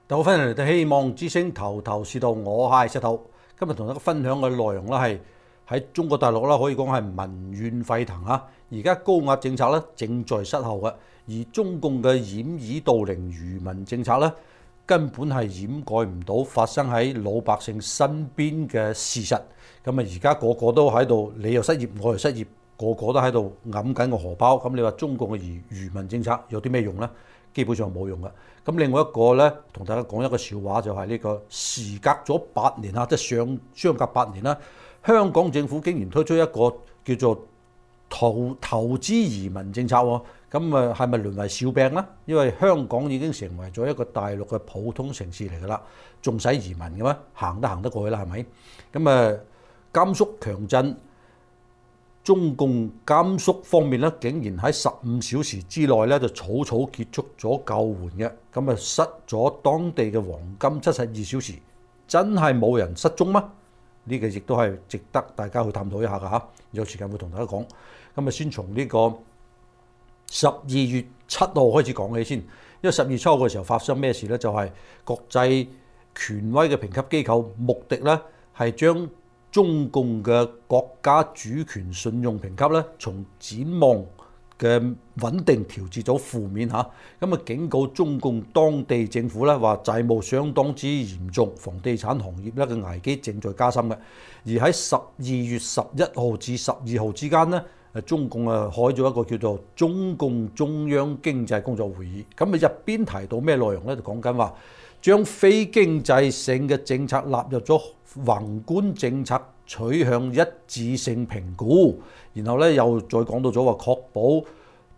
大家歡迎嚟到希望之聲頭頭是道，我係石頭。今日同大家分享嘅內容咧係喺中國大陸啦，可以講係民怨沸騰啊！而家高壓政策咧正在失效嘅，而中共嘅掩耳盜鈴愚民政策咧根本係掩蓋唔到發生喺老百姓身邊嘅事實。咁啊，而家個個都喺度，你又失業，我又失業，個個都喺度揞緊個荷包。咁你話中共嘅愚民政策有啲咩用呢？基本上冇用嘅。咁另外一個咧，同大家講一個笑話，就係呢個時隔咗8年啊，即係相隔8年啦，香港政府竟然推出一個叫做投資移民政策喎。咁啊，係咪淪為笑柄呢？因為香港已經成為咗一個大陸嘅普通城市嚟㗎啦，仲使移民嘅咩？行得過去啦，係咪？咁啊，甘肅強震。中共甘肅方面咧，竟然喺15小時之內咧就草草結束咗救援嘅，咁啊失咗當地嘅黃金72小時，真係冇人失蹤嗎？呢個亦都係值得大家去探討一下㗎嚇。有時間會同大家講。咁啊，先從呢個12月7號開始講起先，因為12月7號嘅時候發生咩事呢？就係國際權威嘅評級機構穆迪咧係將中共嘅國家主權信用評級咧，從展望嘅穩定調至咗負面嚇，咁啊警告中共當地政府咧話債務相當之嚴重，房地產行業咧嘅危機正在加深嘅。而喺12月11號至12號之間咧，中共啊開咗一個叫做中共中央經濟工作會議，咁啊入邊提到咩內容咧？就講緊話將非經濟性嘅政策納入咗宏觀政策取向一致性評估，然後咧又再講到咗話確保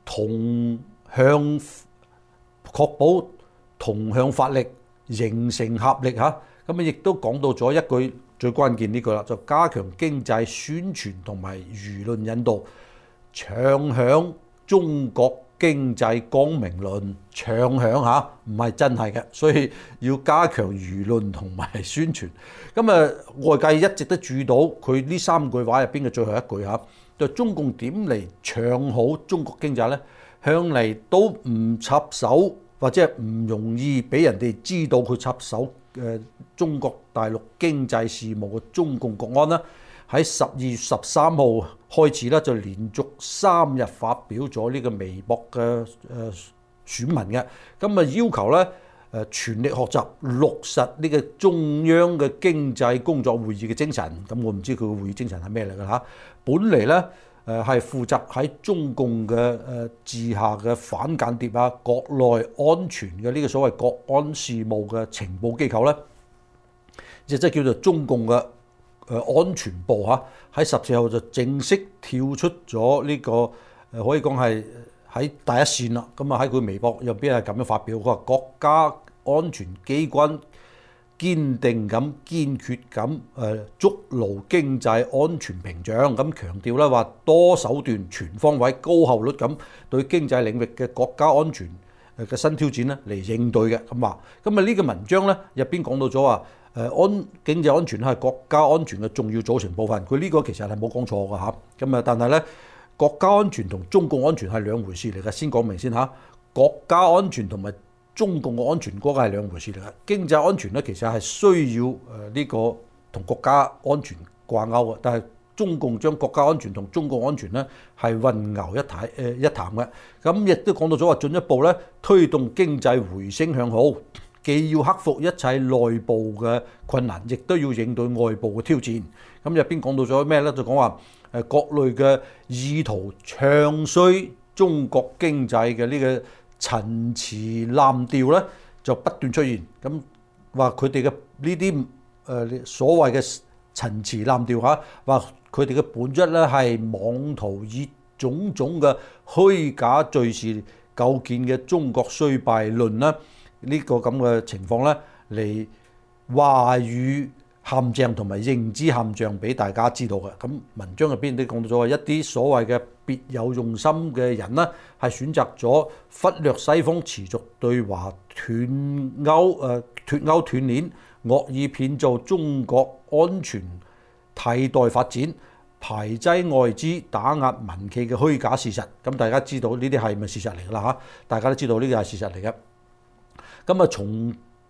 同向發力，形成合力嚇。咁啊亦都講到咗一句最關鍵呢句啦，就加強經濟宣傳同埋輿論引導，唱響中國經濟光明論，唱響嚇，唔係真係嘅，所以要加強輿論同埋宣傳。咁啊，外界一直都注意到佢呢3句話入邊嘅最後一句嚇，就中共點嚟唱好中國經濟呢？向嚟都唔插手，或者係唔容易俾人哋知道佢插手中國大陸經濟事務嘅中共國安啦。喺12月13號開始咧，就連續3日發表咗呢個微博嘅選民嘅，咁啊要求咧全力學習落實呢個中央嘅經濟工作會議嘅精神。咁我唔知佢嘅會議精神係咩嚟㗎嚇。本嚟咧係負責喺中共嘅治下嘅反間諜啊、國內安全嘅呢個所謂國安事務嘅情報機構咧，即係叫做中共嘅安全部嚇，喺14號就正式跳出咗呢個可以講係喺第一線啦。咁啊喺佢微博入邊係咁樣發表，佢話國家安全機關堅定咁、堅決咁築牢經濟安全屏障，咁強調咧話多手段、全方位、高效率咁對經濟領域嘅國家安全嘅新挑戰咧嚟應對嘅。咁話咁啊呢個文章咧入邊講到咗話。經濟安全係國家安全嘅重要組成部分，佢呢個其實係冇講錯嘅嚇。咁啊，但係咧國家安全同中共安全係兩回事嚟嘅，先講明先嚇。國家安全同埋中共嘅安全嗰個係兩回事嚟嘅。經濟安全咧其實係需要呢個同國家安全掛鈎嘅，但係中共將國家安全同中共安全咧係混淆一談嘅。咁亦都講到咗話進一步咧推動經濟回升向好。既要克服一切內部嘅困難，亦都要應對外部嘅挑戰。咁入邊講到咗咩咧？就講話各類嘅意圖唱衰中國經濟嘅呢個陳詞濫調咧，就不斷出現。咁話佢哋嘅呢啲所謂嘅陳詞濫調嚇，話佢哋嘅本質咧係妄圖以種種嘅虛假敘事構建嘅中國衰敗論啦。呢個咁嘅情況咧，嚟話語陷阱同埋認知陷阱俾大家知道嘅。咁文章入邊都講到咗話，一啲所謂嘅別有用心嘅人呢，係選擇咗忽略西方持續對華脫鈎斷鏈，惡意編造中國安全替代發展、排擠外資、打壓民企嘅虛假事實。咁大家知道呢啲係咪事實嚟㗎啦嚇？大家都知道呢個係事實嚟嘅。咁啊，從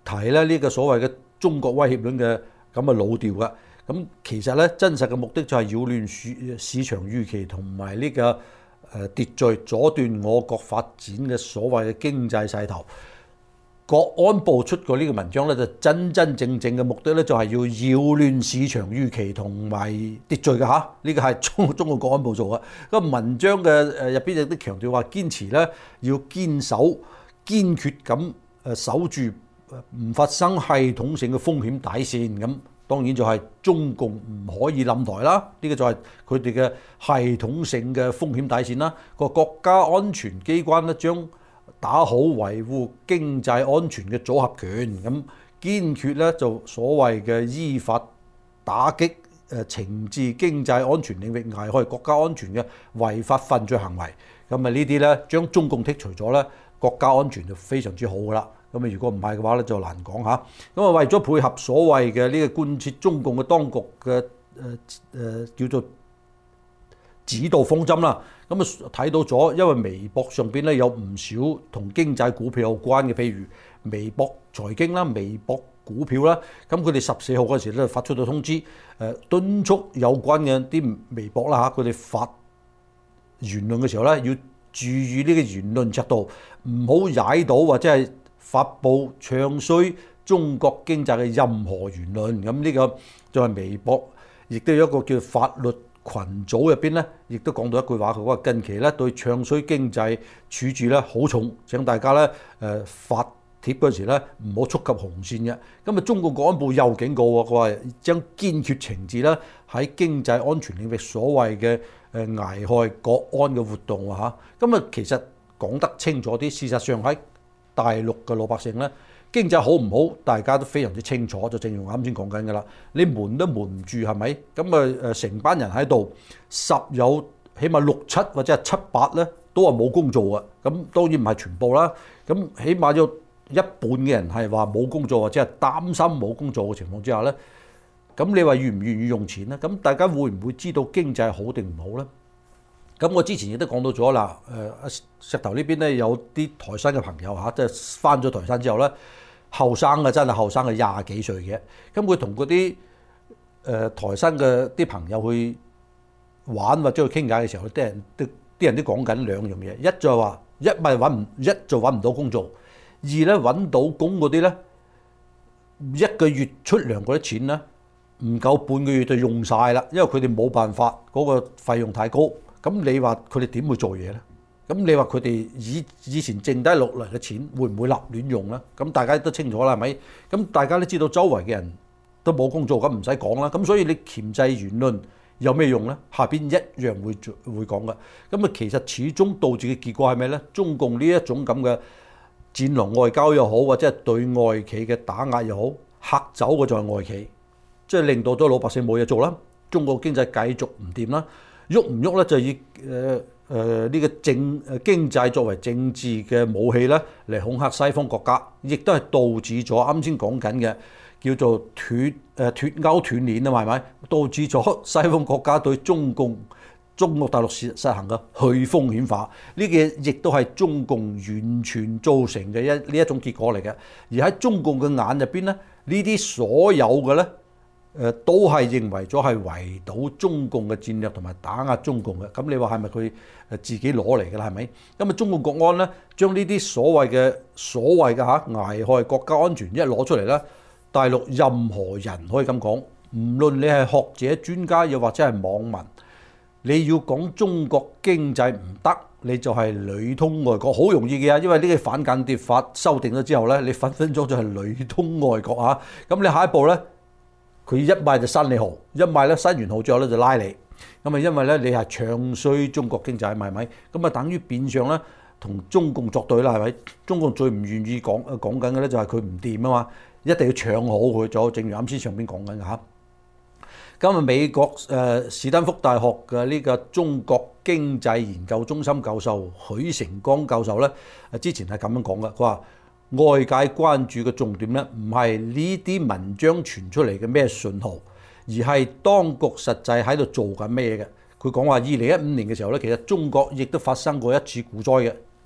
提咧呢個所謂嘅中國威脅論嘅咁嘅老調㗎。咁其實咧真實嘅目的就係擾亂市場預期同埋呢個秩序，阻斷我國發展嘅所謂嘅經濟勢頭。國安部出過呢個文章咧，就真真正正嘅目的咧，就係要擾亂市場預期同埋秩序嘅嚇。呢個係中國國安部做嘅。個文章嘅入邊亦都強調話，堅持咧要堅決咁守住唔發生系統性嘅風險底線。咁當然就係中共唔可以冧台啦。呢個就係佢哋嘅系統性嘅風險底線啦。個國家安全機關咧將打好維護經濟安全嘅組合拳，咁堅決咧就所謂嘅依法打擊懲治經濟安全領域危害國家安全嘅違法犯罪行為。咁啊呢啲咧將中共剔除咗咧，國家安全就非常之好噶啦。咁啊如果唔係嘅話咧就難講嚇。咁啊為咗配合所謂嘅呢個貫徹中共嘅當局嘅叫做指導方針啦。咁啊睇到咗，因為微博上邊咧有唔少同經濟股票有關嘅，譬如微博財經啦、微博股票啦。咁佢哋14號嗰時咧發出咗通知，敦促有關嘅啲微博啦嚇，佢哋發言論嘅時候咧要注意呢個言論尺度，唔好踩到或者係發布唱衰中國經濟嘅任何言論。咁呢個就係微博，亦都有一個叫法律群組入邊咧，亦都講到一句話，佢話近期咧對唱衰經濟處置咧好重，請大家咧發帖嗰時咧唔好觸及紅線嘅。咁啊，中國國安部又警告喎，佢話將堅決懲治咧喺經濟安全領域所謂嘅危害國安嘅活動嚇。咁啊，其實講得清楚啲，事實上喺大陸嘅老百姓咧，經濟好唔好，大家都非常之清楚，就正如我啱先講緊㗎啦。你瞞都瞞唔住係咪？咁啊成班人喺度，十有起碼6、7或者係7、8咧，都係冇工做啊。咁當然唔係全部啦。咁起碼有一半嘅人係話冇工做，或者係擔心冇工做嘅情況之下咧，咁你話願唔願意用錢咧？咁大家會唔會知道經濟好定唔好咧？咁我之前亦都講到咗啦，石頭呢邊咧有啲台山嘅朋友嚇，即係翻咗台山之後咧，後生嘅真係後生嘅20幾歲嘅，咁佢同嗰啲台山嘅啲朋友去玩或者去傾偈嘅時候，啲人都講緊兩樣嘢，一就係話一就揾唔到工做，二咧揾到工嗰啲咧一個月出糧嗰啲錢咧唔夠半個月就用晒啦，因為佢哋冇辦法，嗰個費用太高。咁你話佢哋點會做嘢咧？咁你話佢哋以前剩低落嚟嘅錢會唔會立亂用咧？咁大家都清楚啦，係咪？咁大家都知道周圍嘅人都冇工做，咁唔使講啦。咁所以你鉗制言論有咩用咧？下邊一樣會講嘅。咁啊，其實始終導致嘅結果係咩咧？中共呢一種咁嘅戰狼外交又好，或者係對外企嘅打壓又好，嚇走嘅就係外企，即係令到咗老百姓冇嘢做啦。中國經濟繼續唔掂啦。喐唔喐咧，就以呢個經濟作為政治嘅武器咧，嚟恐嚇西方國家，亦都係導致咗啱先講緊嘅叫做脫鈎斷鏈啊，係咪？導致咗西方國家對中國大陸實行嘅去風險化，呢個亦都係中共完全造成嘅呢一種結果嚟嘅。而喺中共嘅眼入邊咧，呢啲所有嘅咧。都係認為咗係圍堵中共嘅戰略同埋打壓中共嘅，咁你話係咪佢自己攞嚟㗎啦？係咪？咁啊，中共國安咧將呢啲所謂嘅危害國家安全一攞出嚟咧，大陸任何人可以咁講，唔論你係學者專家又或者係網民，你要講中國經濟唔得，你就係裏通外國，好容易嘅，因為呢個反間諜法修訂咗之後咧，你分分鐘就係裏通外國啊！咁你下一步咧？佢一賣就刪你號，一賣咧刪完號之後咧就拉你，咁啊因為咧你係唱衰中國經濟，係咪？咁啊等於變相咧同中共作對啦，係咪？中共最唔願意講緊嘅咧就係佢唔掂啊嘛，一定要唱好佢，就正如啱先上邊講緊嘅嚇。咁啊美國史丹福大學嘅呢個中國經濟研究中心教授許成光教授咧，之前係咁樣講嘅，佢話。外界關注嘅重點咧，唔係呢啲文章傳出嚟嘅咩信號，而係當局實際喺度做緊咩嘅。佢講話2015年嘅時候咧，其實中國亦都發生過一次股災嘅，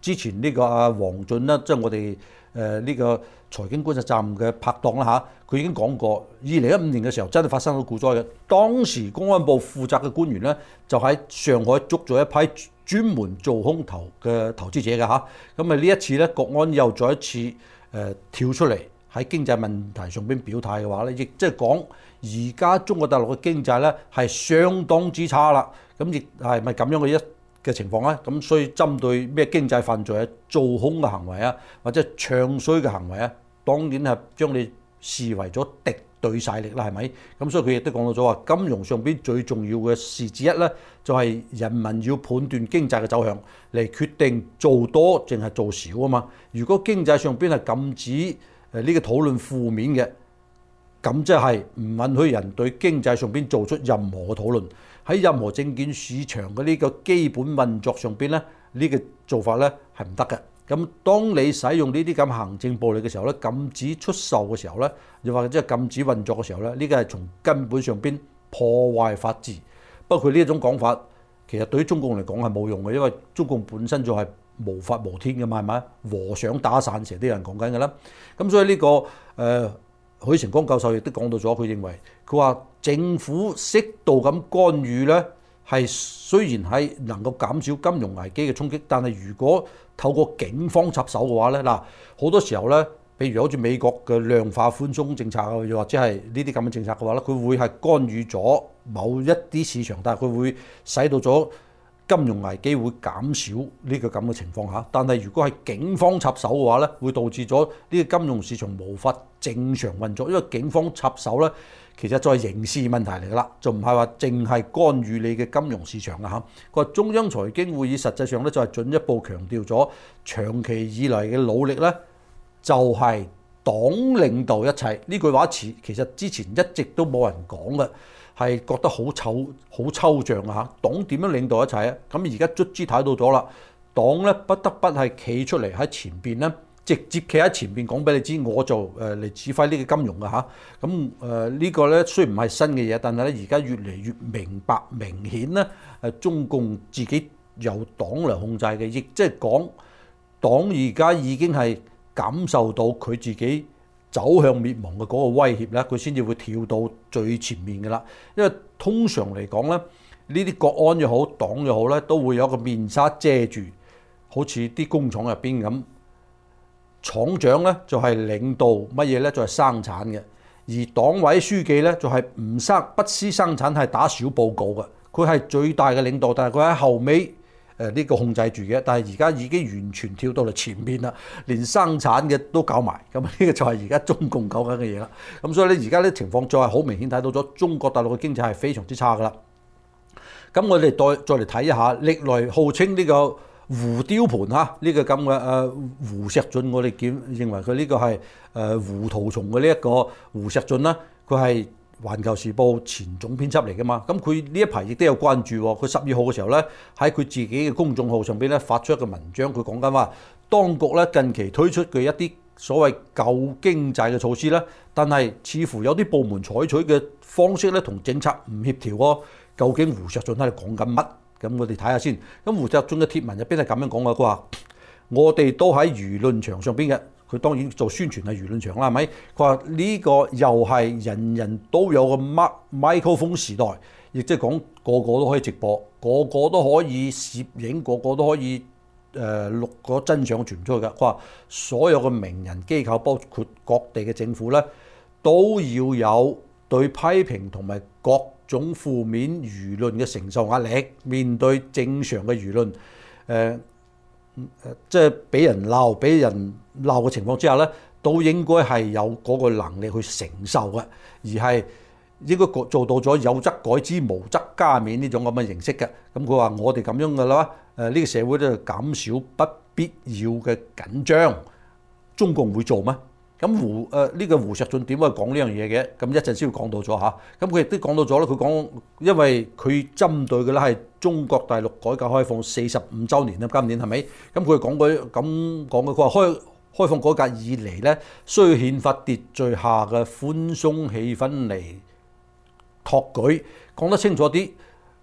之前呢個阿黃俊啦，即係我哋呢個財經觀察站嘅拍檔啦嚇，佢已經講過，2015年嘅時候真係發生咗股災嘅。當時公安部負責嘅官員咧，就喺上海捉咗一批專門做空頭嘅投資者嘅嚇。咁呢一次咧，國安又再一次跳出嚟喺經濟問題上邊表態嘅話咧，亦即係講而家中國大陸嘅經濟咧係相當之差啦。咁亦係咪咁樣嘅情況咧？咁所以針對咩經濟犯罪啊、做空嘅行為啊，或者唱衰嘅行為啊，當然係將你視為咗敵對勢力啦，係咪？咁所以佢亦都講到咗話，金融上邊最重要嘅事之一咧，就係人民要判斷經濟嘅走向嚟決定做多定係做少啊嘛。如果經濟上邊係禁止呢個討論負面嘅，咁即係唔允許人對經濟上邊做出任何嘅討論。喺任何證券市場嘅呢個基本運作上邊咧，呢個做法咧係唔得嘅。咁當你使用呢啲咁行政暴力嘅時候咧，禁止出售嘅時候咧，又或者係禁止運作嘅時候咧，呢個係從根本上邊破壞法治。不過佢呢一種講法，其實對於中共嚟講係冇用嘅，因為中共本身就係無法無天嘅嘛，係咪？和尚打散蛇都有人講緊嘅啦。咁所以呢個許成光教授亦都講到咗，佢認為佢話政府適度咁干預咧，係雖然係能夠減少金融危機嘅衝擊，但係如果透過警方插手嘅話咧，嗱好多時候咧，譬如好似美國嘅量化寬鬆政策啊，又或者係呢啲咁嘅政策嘅話咧，佢會係干預咗某一啲市場，但係佢會使到咗金融危機會減少呢個咁嘅情況下。但係如果係警方插手嘅話咧，會導致咗呢個金融市場無法正常運作，因為警方插手咧，其實就係刑事問題嚟㗎啦，就唔係話淨係干預你嘅金融市場啊嚇。佢話中央財經會議實際上咧就係進一步強調咗長期以嚟嘅努力咧，就係黨領導一切。呢句話詞其實之前一直都冇人講嘅，係覺得好抽象啊嚇。黨點樣領導一切啊？咁而家卒之睇到咗啦，黨咧不得不係企出嚟喺前邊咧。直接企喺前邊講俾你知，我就嚟指揮呢個金融嘅嚇。咁呢個咧雖然唔係新嘅嘢，但係咧而家越嚟越明白明顯咧，中共自己由黨嚟控制嘅，亦即係講黨而家已經係感受到佢自己走向滅亡嘅嗰個威脅咧，佢先至會跳到最前面嘅啦。因為通常嚟講咧，呢啲國安又好，黨又好咧，都會有個面紗遮住，好似啲工廠入邊咁。廠長咧就係領導乜嘢咧？就係生產嘅，而黨委書記咧就係不思生產，係打小報告嘅。佢係最大嘅領導，但係佢喺後尾呢個控制住嘅。但係而家已經完全跳到嚟前面啦，連生產嘅都搞埋。咁呢個就係而家中共搞緊嘅嘢啦。咁所以咧，而家呢情況再係好明顯睇到咗，中國大陸嘅經濟係非常之差噶啦。咁我哋再嚟睇一下歷來號稱呢個胡雕盤嚇，呢個咁嘅胡錫進，我哋認為佢呢個係胡圖蟲嘅呢一個胡錫進啦，佢係環球時報前總編輯嚟㗎嘛。咁佢呢一排亦都有關注喎。佢12號嘅時候咧，喺佢自己嘅公眾號上邊咧發出一個文章，佢講緊話，當局咧近期推出嘅一啲所謂救經濟嘅措施咧，但係似乎有啲部門採取嘅方式咧同政策唔協調喎。究竟胡錫進喺度講緊乜？咁我哋睇下先。咁胡錫進嘅貼文入邊係咁樣講嘅，佢話：我哋都喺輿論場上邊嘅，佢當然做宣傳係輿論場啦，係咪？佢話呢個又係人人都有個microphone時代，亦即係講個個都可以直播，個個都可以攝影，個個都可以錄個真相傳出去㗎。佢話所有嘅名人機構，包括各地嘅政府咧，都要有對批評同埋各種負面輿論嘅承受壓力，面對正常嘅輿論，即係俾人鬧嘅情況之下咧，都應該係有嗰個能力去承受嘅，而係應該做到咗有則改之，無則加勉呢種咁嘅形式嘅。咁佢話我哋咁樣嘅啦，呢個社會咧減少不必要嘅緊張，中共會做咩？咁呢個胡錫進點解講呢樣嘢嘅？咁一陣先會講到咗嚇。咁佢亦都講到咗啦。佢講因為佢針對嘅咧係中國大陸改革開放45週年啦，今年係咪？咁佢講佢咁講嘅，佢話開放改革以嚟咧，需要憲法秩序下嘅寬鬆氣氛嚟托舉，講得清楚啲。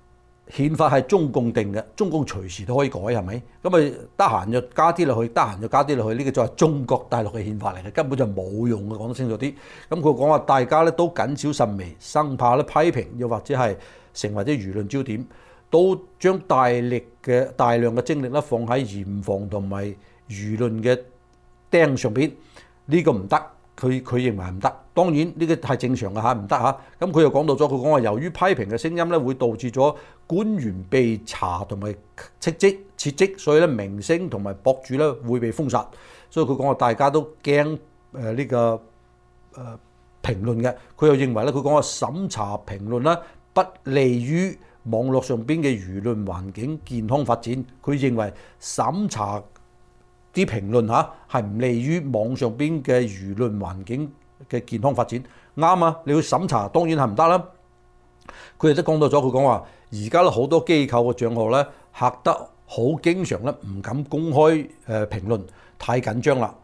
憲法係中共定嘅，中共隨時都可以改，係咪？咁咪得閒就加啲落去，得閒就加啲落去，呢個就係中國大陸嘅憲法嚟嘅，根本就冇用嘅，講得清楚啲。咁佢講話大家咧都謹小慎微，生怕咧批評，又或者係成為啲輿論焦點，都將大量嘅精力咧放喺嚴防同埋輿論嘅釘上邊，呢個唔得。佢認為唔得，當然呢個係正常嘅嚇，唔得嚇。咁佢又講到咗，佢講話由於批評嘅聲音咧，會導致咗官員被查同埋撤職，所以咧明星同埋博主咧會被封殺。所以佢講話大家都驚呢個評論嘅。佢又認為咧，佢講話審查評論咧不利於網絡上邊嘅輿論環境健康發展。佢認為審查啲評論嚇係唔利於網上邊嘅輿論環境嘅健康發展，啱啊！你要審查當然係唔得啦。佢亦都講到咗，佢講話而家咧好多機構嘅帳號咧嚇得好，經常咧唔敢公開評論，太緊張啦，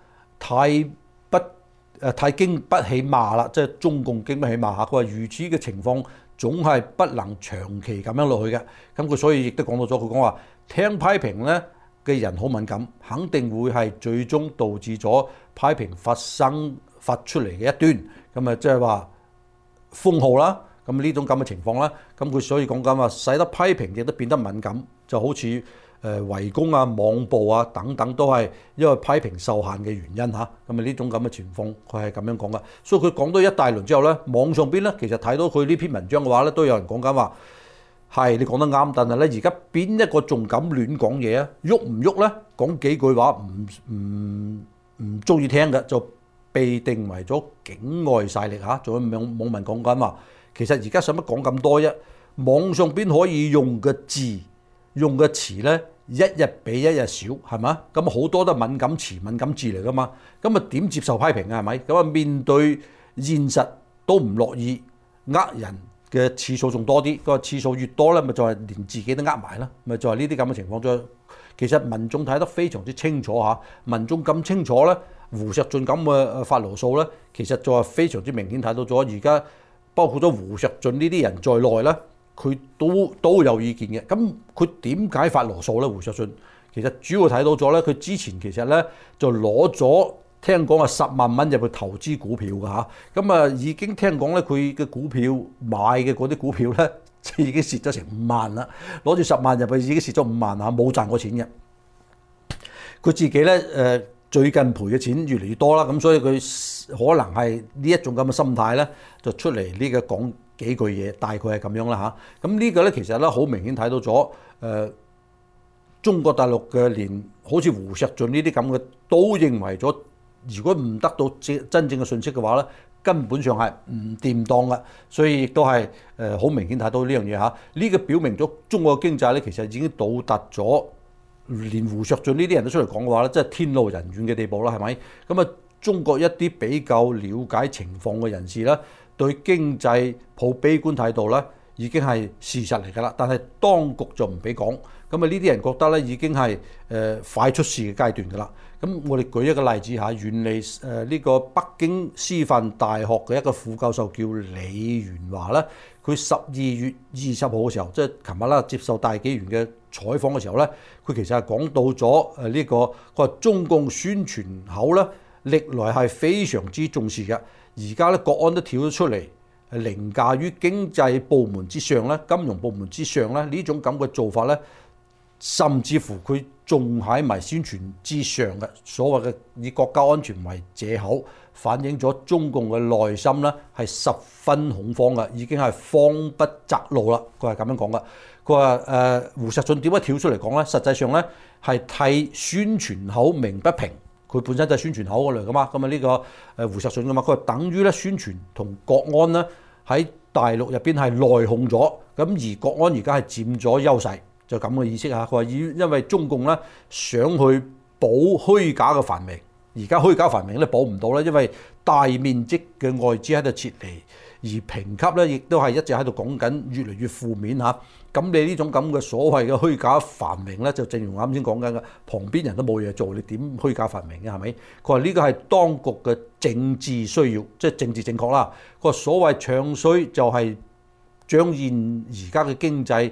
太經不起罵啦，即係中共經不起罵嚇。佢話如此嘅情況總係不能長期咁樣落去嘅。咁佢所以亦都講到咗，佢講話聽批評咧嘅人好敏感，肯定會係最終導致咗批評發出嚟嘅一端，咁啊即係話封號啦，咁呢種咁嘅情況啦，咁佢所以講緊話，使得批評亦都變得敏感，就好似圍攻啊、網暴啊等等，都係因為批評受限嘅原因嚇，咁啊呢種咁嘅情況，佢係咁樣講噶。所以佢講到一大輪之後咧，網上邊咧其實睇到佢呢篇文章嘅話咧，都有人講緊話。係你講得啱，但係咧而家邊一個仲敢亂講嘢啊？喐唔喐咧？講幾句話唔中意聽嘅，就被定為咗境外勢力嚇。仲有網民講緊話，其實而家使乜講咁多啫？網上邊可以用嘅字、用嘅詞咧，一日比一日少，係嘛？咁好多都係敏感詞、敏感字嚟噶嘛。咁啊點接受批評啊？係咪？咁啊面對現實都唔樂意，呃人嘅次數仲多啲，個次數越多咧，咪就係連自己都呃埋啦，咪就係呢啲咁嘅情況。再其實民眾睇得非常之清楚嚇，民眾咁清楚咧，胡錫進咁嘅發牢騷咧，其實就係非常之明顯睇到咗。而家包括咗胡錫進呢啲人在內咧，佢都有意見嘅。咁佢點解發牢騷咧？胡錫進其實主要睇到咗咧，佢之前其實咧就攞咗。聽講係10萬蚊入去投資股票㗎嚇，咁啊已經聽講咧，佢嘅股票買嘅嗰啲股票咧，已經蝕咗成5萬啦。攞住10萬入去已經蝕咗5萬嚇，冇賺過錢嘅。佢自己咧最近賠嘅錢越嚟越多啦，咁所以佢可能係呢一種咁嘅心態咧，就出嚟呢個講幾句嘢，大概係咁樣啦嚇。咁呢個咧其實咧好明顯睇到咗中國大陸嘅連好似胡錫進呢啲咁嘅都認為咗。如果唔得到真正嘅信息嘅話咧，根本上係唔掂當嘅，所以亦都係好明顯睇到呢樣嘢嚇。呢個表明咗中國嘅經濟咧，其實已經到達咗連胡錫進呢啲人都出嚟講嘅話咧，即係天怒人怨嘅地步啦，係咪？咁啊，中國一啲比較了解情況嘅人士咧，對經濟抱悲觀態度咧，已經係事實嚟㗎啦。但係當局就唔俾講，咁啊呢啲人覺得咧已經係快出事嘅階段㗎啦。咁我哋舉一個例子嚇，原嚟呢個北京師範大學嘅一個副教授叫李元華咧，佢12月20號嘅時候，即係琴日啦，接受大紀元嘅採訪嘅時候咧，佢其實係講到咗呢個，佢話中共宣傳口咧，歷來係非常之重視嘅，而家咧國安都跳咗出嚟，凌駕於經濟部門之上咧，金融部門之上咧，呢種咁嘅做法咧，甚至乎佢仲喺埋宣傳之上嘅，所謂嘅以國家安全為藉口，反映咗中共嘅內心咧係十分恐慌嘅，已經係慌不擇路啦。佢係咁樣講嘅。佢話胡錫進點解跳出嚟講咧？實際上咧係替宣傳口鳴不平，佢本身就係宣傳口嗰類噶嘛。咁啊呢個胡錫進噶嘛，佢話等於咧宣傳同國安咧喺大陸入邊係內訌咗，咁而國安而家係佔咗優勢。就咁嘅意思嚇，佢話因為中共咧想去保虛假嘅繁榮，而家虛假繁榮咧保唔到啦，因為大面積嘅外資喺度撤離，而評級咧亦都係一直喺度講緊越嚟越負面嚇。咁你呢種咁嘅所謂嘅虛假繁榮咧，就正如我啱先講緊嘅，旁邊人都冇嘢做，你點虛假繁榮嘅係咪？佢話呢個係當局嘅政治需要，即係政治正確啦。佢話所謂唱衰就係彰顯而家嘅經濟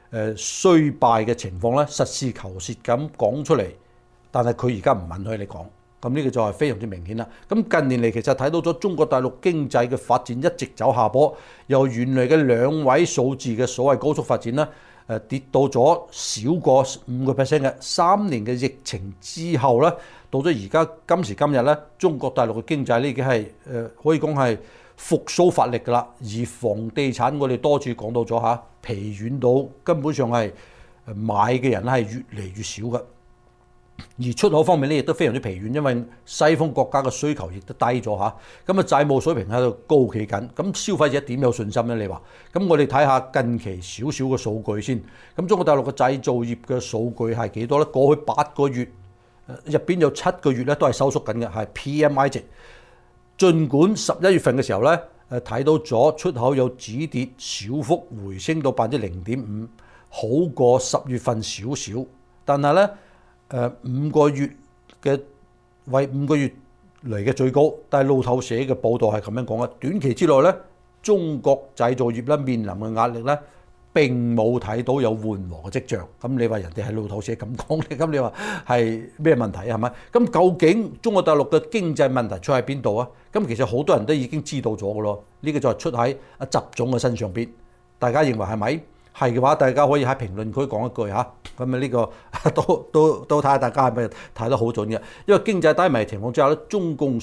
衰敗嘅情況咧，實事求是咁講出嚟，但係佢而家唔允許你講，咁呢個就係非常之明顯啦。咁近年嚟其實睇到咗中國大陸經濟嘅發展一直走下坡，由原來嘅2位數字嘅所謂高速發展咧，跌到咗少過5%嘅。3年嘅疫情之後咧，到咗而家今時今日咧，中國大陸嘅經濟呢已經係可以講係復甦發力㗎啦。而房地產我哋多次講到咗嚇，疲軟到根本上係買嘅人係越嚟越少嘅。而出口方面咧，亦都非常之疲軟，因為西方國家嘅需求亦都低咗嚇，咁啊債務水平喺度高企緊，咁消費者點有信心咧？你話，咁我哋睇下近期少少嘅數據先。咁中國大陸嘅製造業嘅數據係幾多咧？過去8個月入邊有7個月咧都係收縮緊嘅，係 PMI 值。儘管11月份嘅時候咧，睇到咗出口有止跌小幅回升到0.5%，好過10月份少少，但係咧。5個月嘅為5個月嚟嘅最高，但係路透社嘅報道係咁樣講嘅。短期之內咧，中國製造業咧面臨嘅壓力咧並冇睇到有緩和嘅跡象。咁你話人哋係路透社咁講嘅，咁你話係咩問題啊？係咪？咁究竟中國大陸嘅經濟問題出喺邊度啊？咁其實好多人都已經知道咗嘅咯。呢個就係出喺阿習總嘅身上邊。大家認為係咪？係嘅話，大家可以喺評論區講一句嚇，咁啊呢個都睇下大家係咪睇得好準嘅。因為經濟低迷情況之下咧，中共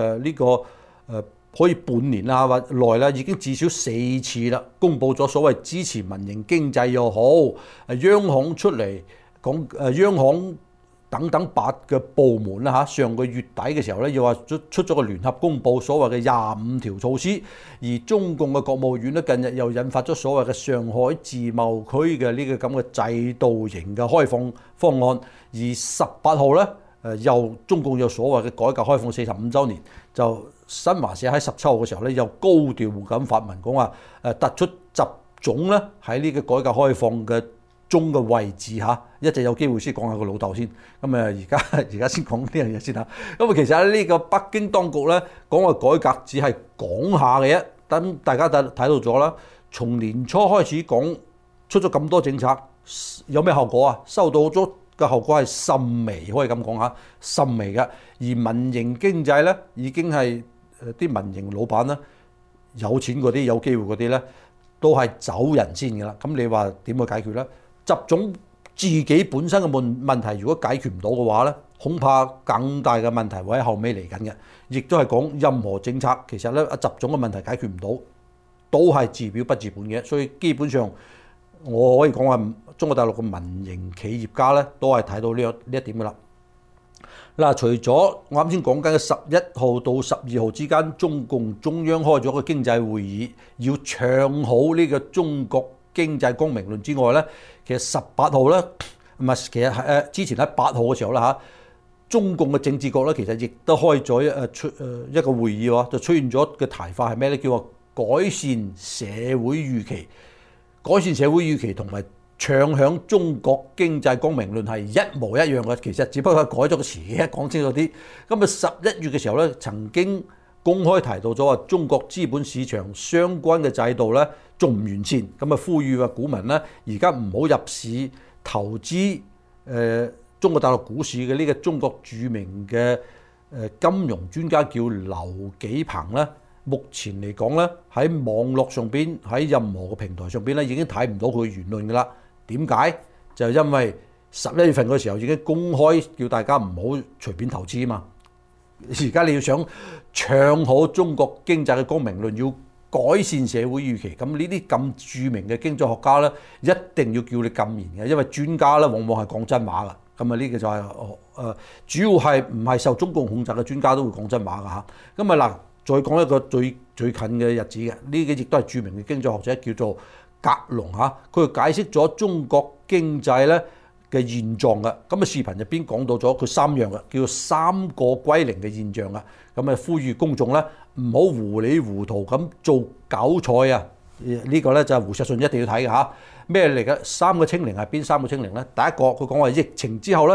可以半年啦或內啦，已經至少4次啦，公佈咗所謂支持民營經濟又好，央行出嚟講，央行等等8個部門啦嚇，上個月底嘅時候咧，又話出咗個聯合公佈所謂嘅25條措施，而中共嘅國務院咧近日又引發咗所謂嘅上海自貿區嘅呢個咁嘅制度型嘅開放方案，而18號咧又中共有所謂嘅改革開放45週年，就新華社喺17號嘅時候咧又高調咁發文講話突出習總咧喺呢個改革開放嘅中嘅位置嚇，一陣有機會先講下個老豆先。咁而家先講呢樣嘢先嚇。咁其實喺呢個北京當局咧講嘅改革只係講下嘅啫。等大家睇到咗啦，從年初開始講出咗咁多政策，有咩效果啊？收到咗嘅效果係甚微，可以咁講下，甚微嘅。而民營經濟咧已經係啲民營老闆咧有錢嗰啲有機會嗰啲咧都係走人先㗎啦。咁你話點去解決咧？習總自己本身嘅問題，如果解決唔到嘅話咧，恐怕更大嘅問題會喺後尾嚟緊嘅。亦都係講任何政策，其實咧阿習總嘅問題解決唔到，都係治標不治本嘅。所以基本上我可以講話，中國大陸嘅民營企業家咧都係睇到呢一點㗎啦。嗱，除咗我啱先講緊嘅11號到12號之間，中共中央開咗個經濟會議，要唱好呢個中國經濟光明論之外咧，其實18號咧，唔係，其實係之前喺8號嘅時候啦嚇，中共嘅政治局咧其實亦都開咗一個會議喎，就出現咗嘅題法係咩咧？叫做改善社會預期，改善社會預期同埋唱響中國經濟光明論係一模一樣嘅，其實只不過改咗個詞嘅，講清楚啲。咁啊11月嘅時候咧，曾經公開提到咗話中國資本市場相關嘅制度咧仲唔完善，咁啊呼籲話股民咧而家唔好入市投資中國大陸股市嘅。呢個中國著名嘅金融專家叫劉紀鵬咧，目前嚟講咧喺網絡上邊喺任何個平台上邊咧已經睇唔到佢嘅言論㗎啦。點解？就係因為11月份嗰時候已經公開叫大家唔好隨便投資啊嘛。而家你要想唱好中國經濟嘅光明論，要改善社會預期，咁呢啲咁著名嘅經濟學家咧，一定要叫你禁言嘅，因為專家咧往往係講真話㗎。咁啊呢個就係主要係唔係受中共控制嘅專家都會講真話㗎嚇。咁啊嗱，再講一個最近嘅日子嘅，呢個亦都係著名嘅經濟學者叫做格隆嚇，佢解釋咗中國經濟咧嘅現狀嘅。咁啊視頻入邊講到咗佢3樣嘅，叫做3個歸零嘅現象啊。咁啊呼籲公眾咧唔好糊裡糊塗咁做韭菜啊！呢個咧就係胡錫進一定要睇嘅嚇。咩嚟嘅？3個清零係邊3個清零咧？第一個佢講話疫情之後咧，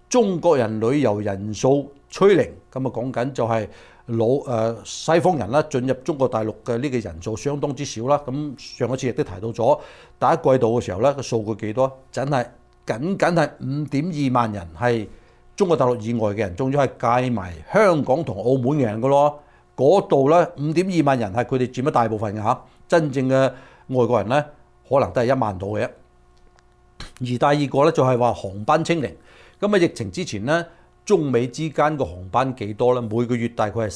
中國人旅遊人數趨零，咁啊講緊就係西方人啦進入中國大陸嘅呢個人數相當之少啦。咁上一次亦都提到咗第一季度嘅時候咧，個數據幾多？真係僅係5.2萬人係中國大陸以外嘅人，仲要係計埋香港同澳門嘅人嘅咯。嗰度咧5.2萬人係佢哋佔咗大部分嘅嚇，真正嘅外國人咧可能都係1萬到嘅。而第二個咧就係話航班清零。咁啊疫情之前咧，中美之間嘅航班幾多咧？每個月大概係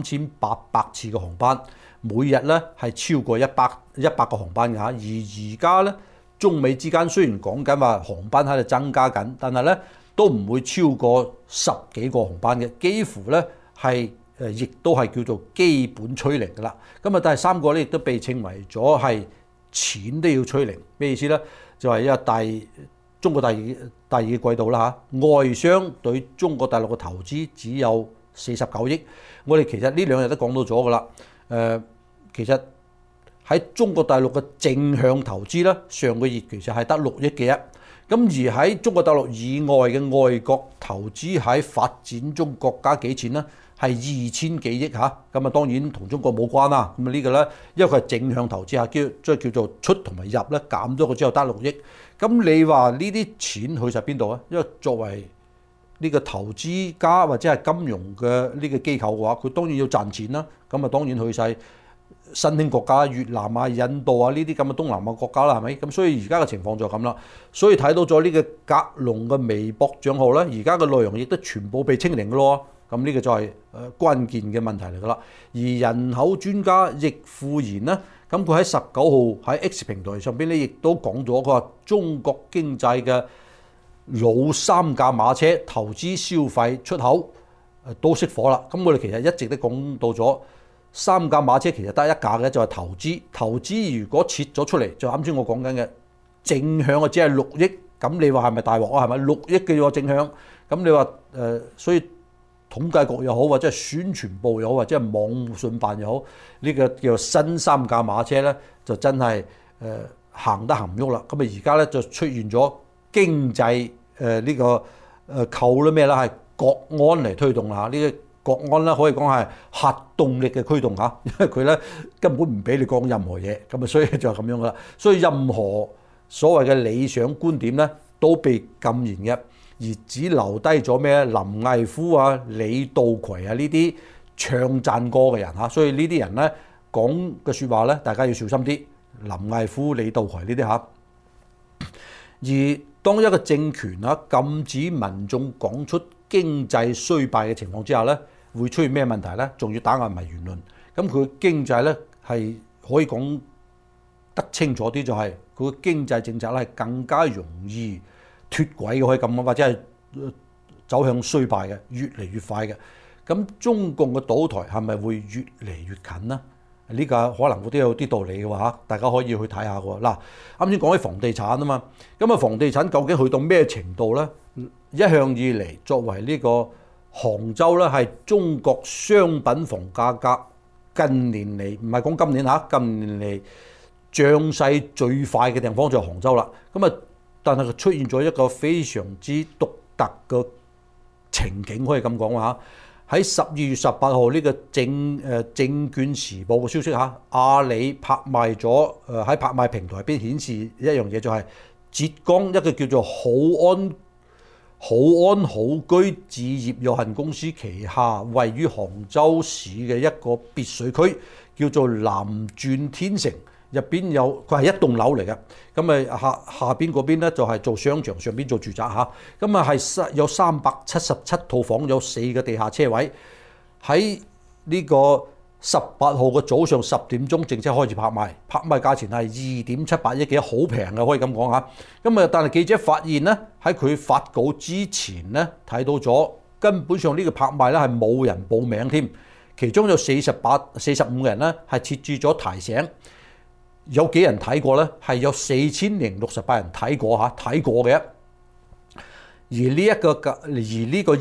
3800次嘅航班，每日咧係超過100個航班嘅嚇。而而家咧，中美之間雖然講緊話航班喺度增加緊，但係咧都唔會超過10幾個航班嘅，幾乎咧係亦都係叫做基本趨零㗎啦。咁啊，第三個咧亦都被稱為咗係錢都要趨零，咩意思咧？就係因為中國第二季度啦嚇，外商對中國大陸嘅投資只有49億。我哋其實呢兩日都講到咗㗎啦。其實喺中國大陸嘅正向投資咧，上個月其實係得6億嘅啫。咁而喺中國大陸以外嘅外國投資喺發展中國家幾錢咧？係2000幾億嚇。咁啊當然同中國冇關啦。咁啊呢個咧，因為佢係正向投資嚇，即係叫做出同埋入咧減咗佢之後得6億。咁你話呢啲錢去晒邊度啊？因為作為呢個投資家或者係金融嘅呢個機構嘅話，佢當然要賺錢啦。咁啊當然去晒新興國家，越南啊、印度啊呢啲咁嘅東南亞國家啦，係咪？咁所以而家嘅情況就咁啦。所以睇到咗呢個格隆嘅微博帳號咧，而家嘅內容亦都全部被清零嘅咯。咁呢個就係關鍵嘅問題嚟㗎啦。而人口專家易富賢呢，咁佢喺19號喺 X 平台上邊咧，亦都講咗，佢話中國經濟嘅老三駕馬車投資、消費、出口都熄火啦。咁我哋其實一直都講到咗三駕馬車其實得一駕嘅，就係投資。投資如果撤咗出嚟，就啱先我講緊嘅正向啊，只係6億。咁你話係咪大鑊啊？係咪6億嘅喎正向？咁你話所以統計局又好，或者係宣傳部又好，或者係網信辦又好，呢個叫做新三駕馬車咧，就真係行得行唔喐啦。咁啊而家咧就出現咗經濟呢個靠咗咩啦？係國安嚟推動啦。呢個國安咧可以講係核動力嘅驅動嚇，因為佢咧根本唔俾你講任何嘢，咁啊所以就係咁樣噶啦。所以任何所謂嘅理想觀點咧都被禁言嘅。而只留低咗咩林毅夫啊、李稻葵啊呢啲唱讚歌嘅人嚇，所以呢啲人咧講嘅説話咧，大家要小心啲。林毅夫、李稻葵呢啲嚇。而當一個政權啊禁止民眾講出經濟衰敗嘅情況之下咧，會出現咩問題咧？仲要打壓埋言論，咁佢經濟咧係可以講得清楚啲，就係佢嘅經濟政策咧係更加容易脫軌嘅，可以咁講，或者係走向衰敗嘅，越嚟越快嘅。咁中共嘅倒台係咪會越嚟越近呢？呢個可能都有啲道理嘅話，大家可以去睇下喎。嗱，啱先講起房地產啊嘛，咁啊房地產究竟去到咩程度呢？一向以嚟作為呢個杭州咧係中國商品房價格近年嚟，唔係講今年嚇，近年嚟漲勢最快嘅地方就係杭州啦。咁啊，但係佢出現咗一個非常之獨特嘅情景，可以咁講話。喺12月18號呢個證券時報嘅消息嚇，阿里拍賣咗喺拍賣平台入邊顯示一樣嘢，就係浙江一個叫做好安好居置業有限公司旗下位於杭州市嘅一個別墅區，叫做南鑽天城。入邊有佢係一棟樓嚟嘅，咁啊下邊嗰邊咧就係做商場，上邊做住宅嚇。咁啊係有377套房，有4個地下車位。喺呢個18號嘅早上10點鐘正式開始拍賣，拍賣價錢係2.78億幾，好平嘅，可以咁講嚇。咁啊，但係記者發現咧，喺佢發稿之前咧睇到咗，根本上呢個拍賣咧係冇人報名添，其中有45個人咧係設置咗提醒。有幾人睇過咧？係有4068人睇過嚇，睇過嘅。而呢個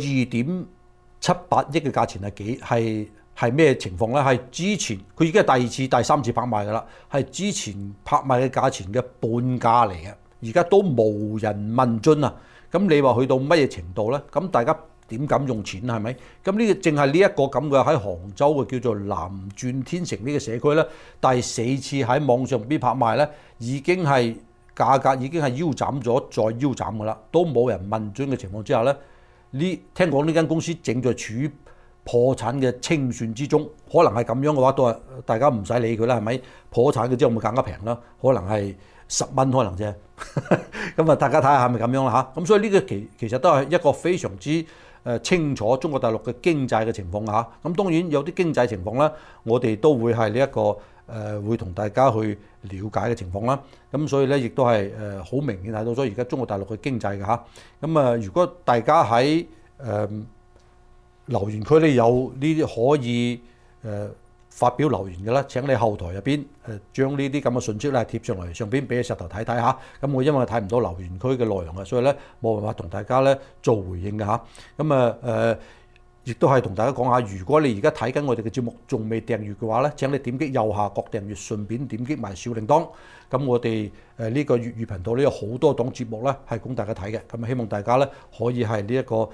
2.78億嘅價錢係咩情況咧？係之前佢已經係第二次、第三次拍賣㗎啦，係之前拍賣嘅價錢嘅半價嚟嘅。而家都無人問津啊！ 咁你話去到乜嘢程度呢？咁大家點敢用錢係咪？咁呢個正係呢一個咁嘅喺杭州嘅叫做南鑽天城呢個社區呢，第4次喺網上邊拍賣呢，已經係價格已經係腰斬咗再腰斬㗎啦，都冇人問津嘅情況之下呢，聽講呢間公司正在處於破產嘅清算之中，可能係咁樣嘅話，都係大家唔使理佢啦，係咪？破產嘅之後咪更加平啦，可能係10蚊可能啫。咁啊，大家睇下係咪咁樣啦嚇。咁所以呢個其實都係一個非常之清楚中國大陸嘅經濟嘅情況嚇。咁當然有啲經濟情況咧，我哋都會係呢一個會同大家去了解嘅情況啦。咁所以咧，亦都係好明顯睇到咗而家中國大陸嘅經濟嘅嚇。咁啊，如果大家喺留言區咧有呢啲可以發表留言嘅啦，請你後台入邊將呢啲咁嘅信息咧貼上嚟，上邊俾石頭睇睇下。咁我因為睇唔到留言區嘅內容啊，所以咧冇辦法同大家咧做回應嘅嚇。咁亦都係同大家講下，如果你而家睇緊我哋嘅節目仲未訂閱嘅話咧，請你點擊右下角訂閱，順便點擊埋小鈴鐺。咁我哋呢個粵語頻道咧有好多檔節目咧係供大家睇嘅。咁希望大家咧可以係呢一個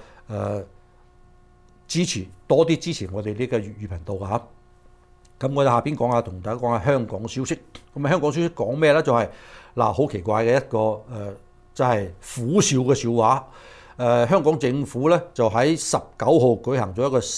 多啲支持我哋呢個粵語頻道嘅嚇。咁我哋下邊講下，同大家講下香港消息。咁香港消息講咩咧？就係好奇怪嘅一個真係苦笑嘅笑話。香港政府咧就喺19號舉行咗一個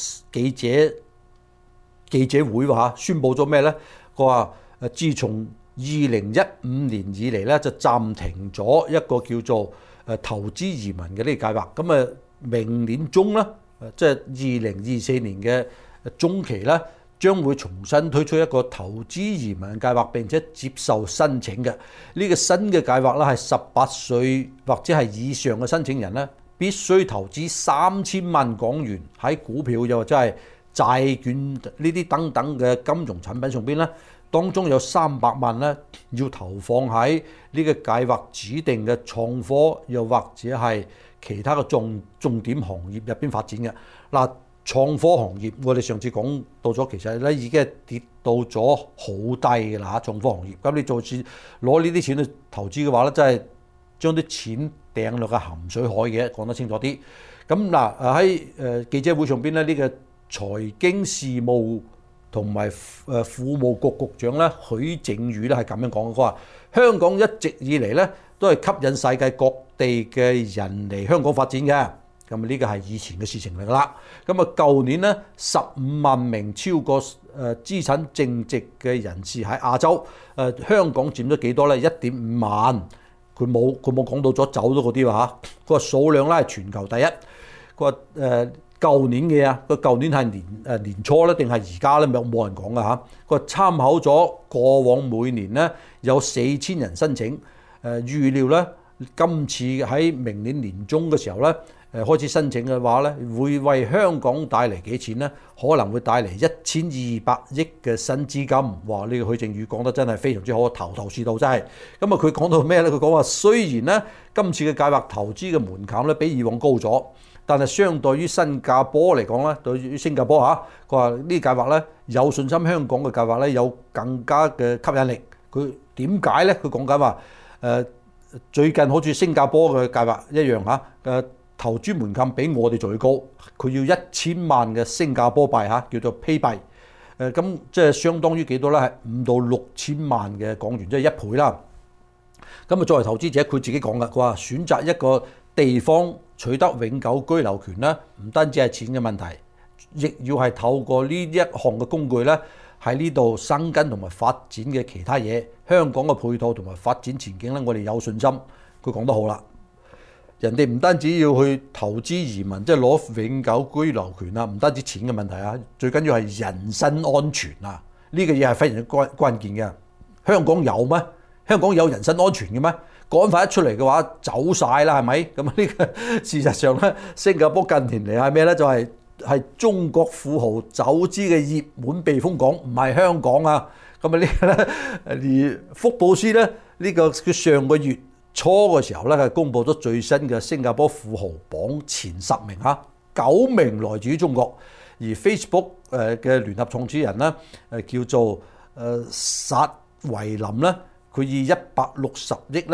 記者會話，宣佈咗咩咧？佢話自從2015年以嚟咧就暫停咗一個叫做投資移民嘅呢個計劃。咁明年中咧，即係2024年嘅中期咧，將會重新推出一個投資移民計劃，並且接受申請嘅。呢個新嘅計劃咧係18歲或者係以上嘅申請人咧，必須投資3000萬港元喺股票又或者係債券呢啲等等嘅金融產品上邊咧，當中有300萬咧要投放喺呢個計劃指定嘅創科又或者係其他嘅重點行業入邊發展嘅。創科行業我哋上次講到咗，其實咧已經係跌到咗好低嘅啦嚇。創科行業，咁你做次攞呢啲錢去投資嘅話咧，真係將啲錢掟落個鹹水海嘅，講得清楚啲。咁喺記者會上邊咧，呢個財經事務同埋庫務局局長咧許正宇咧係咁樣講嘅，佢話香港一直以嚟咧都係吸引世界各地嘅人嚟香港發展嘅。咁呢個係以前嘅事情嚟㗎啦。咁舊年咧15萬名超過資產淨值嘅人士喺亞洲，香港佔咗幾多咧？1.5萬。佢冇講到咗走咗嗰啲喎嚇。佢話數量咧係全球第一。佢話舊年嘅啊，佢舊年係年初咧定係而家咧冇人講㗎嚇。佢話參考咗過往每年咧有4000人申請，預料咧今次喺明年年中嘅時候咧，開始申請嘅話咧，會為香港帶嚟幾錢咧？可能會帶嚟1200億嘅新資金。哇！呢個許正宇講得真係非常之好，頭頭是道真係。咁佢講到咩咧？佢講話雖然咧今次嘅計劃投資嘅門檻咧比以往高咗，但係相對於新加坡嚟講咧，對於新加坡嚇，佢話呢計劃咧有信心香港嘅計劃咧有更加嘅吸引力。佢點解咧？佢講緊話最近好似新加坡嘅計劃一樣嚇，投資門檻比我哋仲要高，佢要1000萬嘅新加坡幣嚇，叫做 P 幣。咁即係相當於幾多咧？係5到6000萬嘅港元，即係1倍啦。咁作為投資者，佢自己講嘅，佢話選擇一個地方取得永久居留權咧，唔單止係錢嘅問題，亦要係透過呢一項嘅工具咧，喺呢度生根同埋發展嘅其他嘢。香港嘅配套同埋發展前景咧，我哋有信心。佢講得好啦。人哋唔單止要去投資移民，即係攞永久居留權啊，唔單止錢嘅問題啊，最緊要係人身安全啊！呢個嘢係非常之關鍵嘅。香港有咩？香港有人身安全嘅咩？國安法一出嚟嘅話，走晒啦，係咪？咁呢個事實上咧，新加坡近年嚟係咩咧？就係中國富豪走資嘅熱門避風港，唔係香港啊！咁呢個咧，而福布斯咧呢個佢上個月初嘅時候咧，係公布咗最新嘅新加坡富豪榜前10名嚇，9名來自於中國。而 Facebook 嘅聯合創始人咧，叫做薩維林咧，佢以160億咧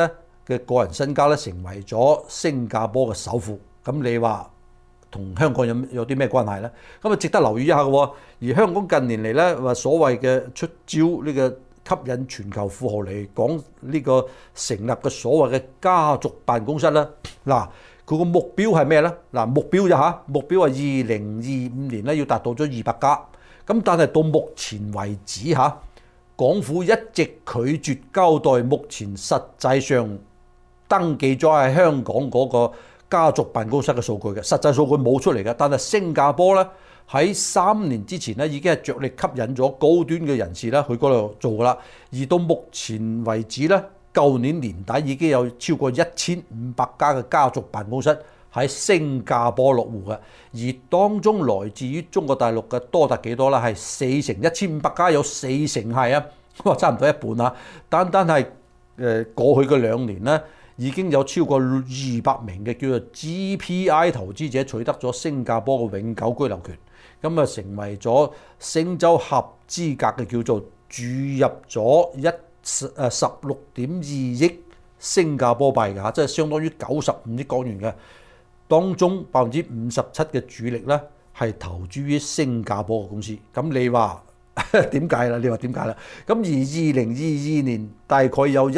嘅個人身家咧成為咗新加坡嘅首富。咁你話同香港有啲咩關係咧？咁啊值得留意一下嘅喎。而香港近年嚟咧話所謂嘅出招呢個吸引全球富豪嚟講呢個成立嘅所謂嘅家族辦公室咧，嗱佢個目標係咩咧？嗱目標啫嚇，目標係2025年咧要達到咗200家。咁但係到目前為止嚇，港府一直拒絕交代目前實際上登記咗喺香港嗰個家族辦公室嘅數據嘅，實際數據冇出嚟嘅。但係新加坡咧喺3年之前咧已經係着力吸引咗高端嘅人士咧去嗰度做㗎啦。而到目前為止咧，舊年年底已經有超過1500家嘅家族辦公室喺新加坡落戶嘅，而當中來自於中國大陸嘅多達幾多啦？係4成，1500家有4成係啊，差唔多一半啊。單係過去嘅2年咧，已經有超過200名嘅叫做 GPI 投資者取得咗新加坡嘅永久居留權，咁啊成為咗星洲合資格嘅叫做注入咗16.2億新加坡幣㗎，即係相當於95億港元嘅。當中57%嘅主力咧係投資於新加坡嘅公司。咁你話點解啦？咁而2022年大概有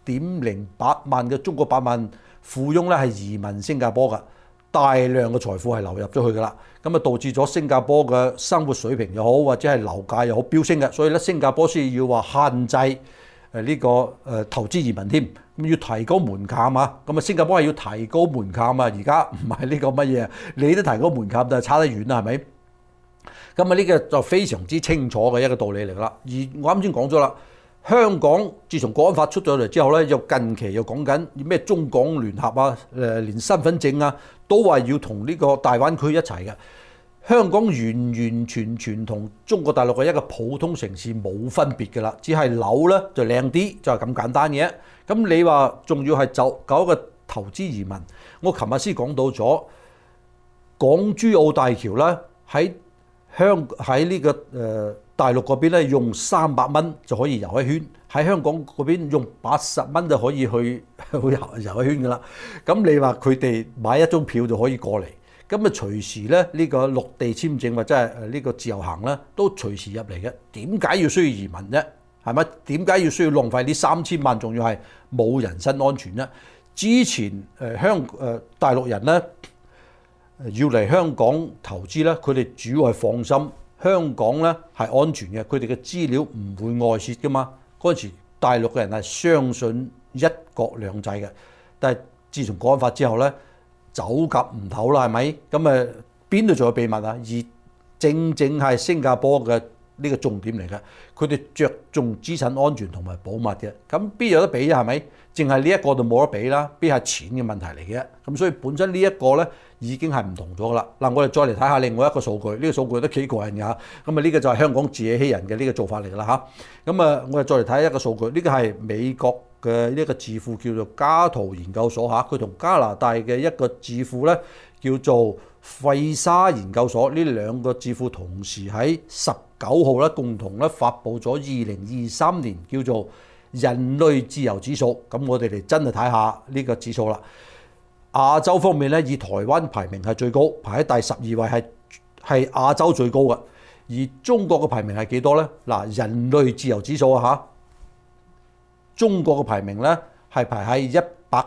1.08萬嘅中國百萬富翁咧係移民新加坡㗎，大量嘅財富係流入咗去㗎啦。咁啊導致咗新加坡嘅生活水平又好，或者係樓價又好飆升嘅。所以咧新加坡先要話限制呢個投資移民添。咁要提高門檻啊！咁啊，新加坡係要提高門檻啊！而家唔係呢個乜嘢，你都提高門檻，就係差得遠啦，係咪？咁啊，呢個就非常之清楚嘅一個道理嚟㗎啦。而我啱先講咗啦，香港自從國安法出咗嚟之後咧，又近期又講緊咩中港聯合啊，連身份證啊都話要同呢個大灣區一齊嘅。香港完全同中國大陸嘅一個普通城市冇分別㗎啦，只係樓咧就靚啲，就係咁簡單嘅。咁你話仲要係搞一個投資移民？我琴日先講到咗港珠澳大橋啦，喺呢個大陸嗰邊咧用300蚊就可以遊一圈，喺香港嗰邊用80蚊就可以去遊一圈㗎啦。咁你話佢哋買一張票就可以過嚟？咁啊隨時咧呢個陸地簽證或者係呢個自由行咧都隨時入嚟嘅。點解要需要移民啫？係咪？點解要需要浪費呢3000萬？仲要係冇人身安全啫？之前大陸人咧要嚟香港投資咧，佢哋主要係放心香港咧係安全嘅，佢哋嘅資料唔會外泄噶嘛。嗰陣時大陸嘅人係相信一國兩制嘅，但係自從國安法之後咧，走夾唔唞啦，係咪？咁啊邊度仲有秘密啊？而正係新加坡嘅呢個重點嚟嘅，佢哋着重資產安全同埋保密嘅。咁邊有得比啫？係咪？淨係呢一個就冇得比啦，邊係錢嘅問題嚟嘅。咁所以本身呢一個咧已經係唔同咗噶啦。嗱，我哋再嚟睇下另外一個數據，呢個數據都幾過癮㗎。咁啊呢個就係香港自欺欺人嘅呢個做法嚟㗎啦嚇。咁啊我哋再嚟睇一個數據，呢個係美國嘅呢個智庫叫做加圖研究所嚇，佢同加拿大嘅一個智庫咧叫做費沙研究所，呢兩個智庫同時喺19號咧共同咧發布咗2023年叫做人類自由指數。咁我哋嚟真係睇下呢個指數啦。亞洲方面咧，以台灣排名係最高，排喺第12位，係亞洲最高嘅。而中國嘅排名係幾多咧？嗱，人類自由指數啊嚇，中國嘅排名咧係排喺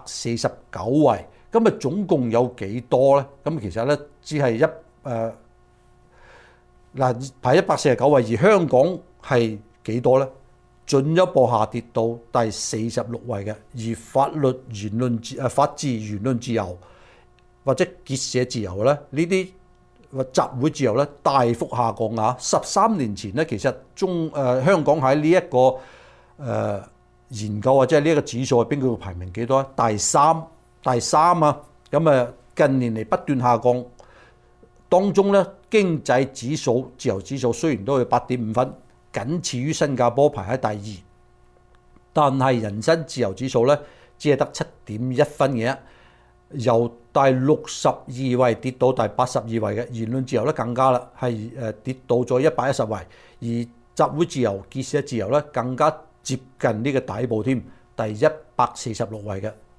149位。咁啊總共有幾多咧？咁其實咧只係排149位，而香港係幾多咧？進一步下跌到第46位嘅。而法治言論自由或者結社自由咧，呢啲集會自由咧大幅下降啊！13年前咧，其實香港喺呢一個研究或者係呢一個指數係邊個排名幾多？第三啊！咁啊近年嚟不斷下降，當中咧經濟指數、自由指數雖然都有8.5分。僅次於新加坡排喺第2，但係人身自由指數咧只係得7.1分嘅，由第62位跌到第82位嘅。言論自由咧更加啦，係跌到咗110位，而集會自由、結社自由咧更加接近呢個底部添，第146位嘅。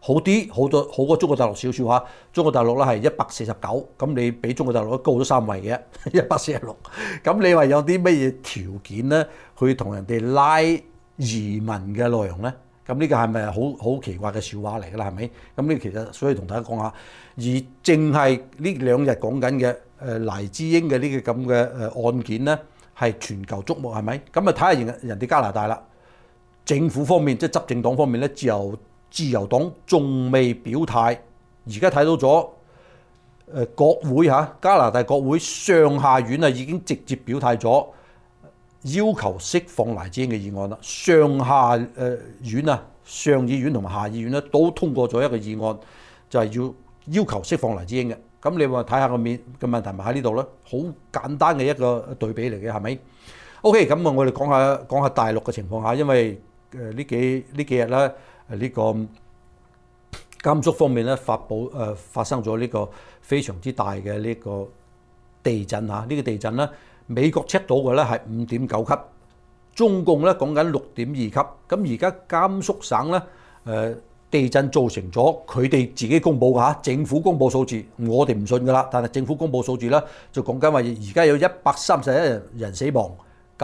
好啲，好過中國大陸少少嚇。中國大陸咧係149，咁你比中國大陸高咗3位嘅146。咁你話有啲乜嘢條件咧，去同人哋拉移民嘅內容咧？咁呢個係咪好奇怪嘅笑話嚟㗎啦？係咪？咁呢其實所以同大家講下，而淨係呢2日講緊嘅黎智英嘅呢個咁嘅案件咧，係全球矚目係咪？咁啊睇下人哋加拿大啦，政府方面即係執政黨方面咧，自由黨仲未表態，而家睇到咗國會嚇加拿大國會上下院啊已經直接表態咗，要求釋放黎智英嘅議案啦。上下院啊，上議院同埋下議院咧都通過咗一個議案，就係要求釋放黎智英嘅。咁你話睇下個問題咪喺呢度咧？好簡單嘅一個對比嚟嘅係咪 ？OK， 咁啊我哋講下大陸嘅情況下，因為呢幾日咧。呢個甘肅方面咧發生咗呢個非常之大嘅呢個地震嚇，呢個地震咧美國 check 到嘅咧係5.9級，中共咧講緊6.2級。咁而家甘肅省咧地震造成咗佢哋自己公佈嘅嚇，政府公佈數字，我哋唔信㗎啦。但係政府公佈數字咧就講緊話，而家有131人死亡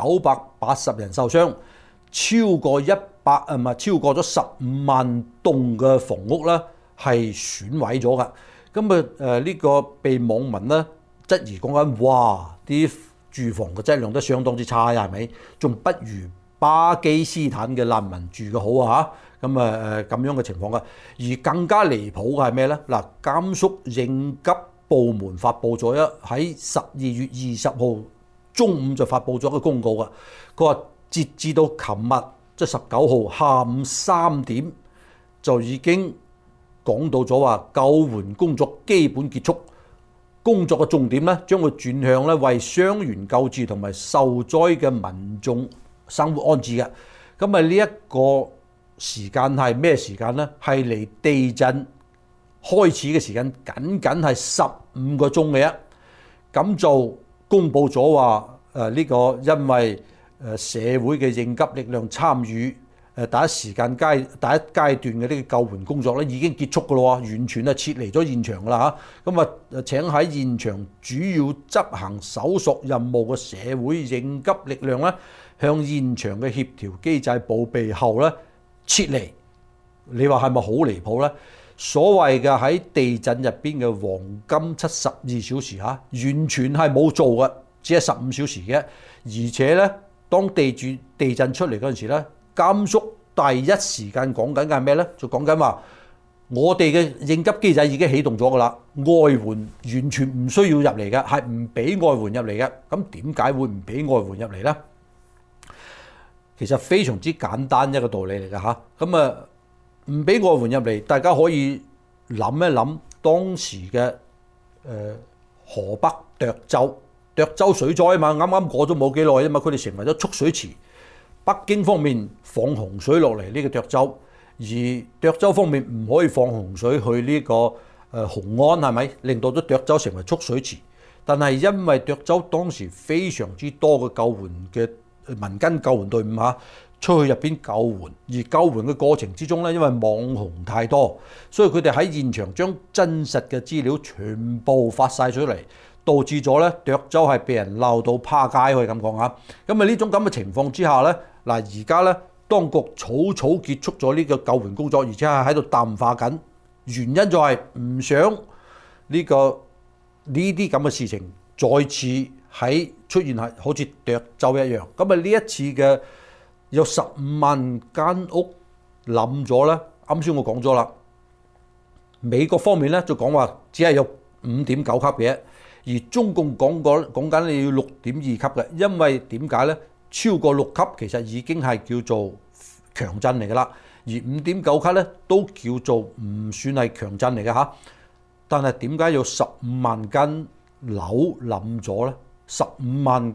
，980人受傷，超過咗15萬棟嘅房屋咧係損毀咗㗎。咁呢個被網民咧質疑講緊，哇！啲住房嘅質量都相當之差呀，係咪？仲不如巴基斯坦嘅難民住嘅好啊嚇！咁樣嘅情況㗎。而更加離譜嘅係咩咧？嗱，甘肅應急部門發布咗喺12月20號中午就發布咗個公告㗎。佢話截至到琴日，即係19號下午3點，就已經講到咗話救援工作基本結束，工作嘅重點咧將會轉向咧為傷員救治同埋受災嘅民眾生活安置嘅。咁啊呢一個時間係咩時間咧？係離地震開始嘅時間僅係15個鐘嘅啫。咁就公佈咗話呢個因為社會嘅應急力量參與第一階段嘅呢個救援工作咧已經結束㗎咯，完全係撤離咗現場㗎啦嚇。咁請喺現場主要執行搜索任務嘅社會應急力量咧，向現場嘅協調機制報備後咧撤離。你話係咪好離譜咧？所謂嘅喺地震入邊嘅黃金72小時嚇，完全係冇做嘅，只係15小時嘅，而且咧。當地震出嚟嗰陣時咧，甘肅第一時間講緊嘅係咩咧？就講緊話，我哋嘅應急機制已經啟動咗㗎啦，外援完全唔需要入嚟嘅，係唔俾外援入嚟嘅。咁點解會唔俾外援入嚟咧？其實非常之簡單一個道理嚟㗎嚇。咁唔俾外援入嚟，大家可以諗一諗當時嘅河北涿州。涿州水災啊嘛，啱啱過咗冇幾耐啊嘛，佢哋成為咗蓄水池。北京方面放洪水落嚟呢個涿州，而涿州方面唔可以放洪水去呢個雄安係咪？令到咗涿州成為蓄水池。但係因為涿州當時非常之多嘅救援嘅民間救援隊伍嚇出去入邊救援，而救援嘅過程之中咧，因為網紅太多，所以佢哋喺現場將真實嘅資料全部發晒出嚟。導致咗咧涿州係被人鬧到趴街，可以咁講嚇。咁呢種咁嘅情況之下咧，嗱而家咧當局草結束咗呢個救援工作，而且係喺度淡化緊。原因就係唔想呢啲咁嘅事情再次出現係好似涿州一樣。咁呢一次嘅有15萬間屋冧咗咧，啱先我講咗啦。美國方面咧就講話只係有5.9級嘅。而中共講緊你要6.2級嘅，因為點解咧？超過6級其實已經係叫做強震嚟㗎啦，而5.9級咧都叫做唔算係強震嚟嘅嚇。但係點解有15萬間樓冧咗咧？15萬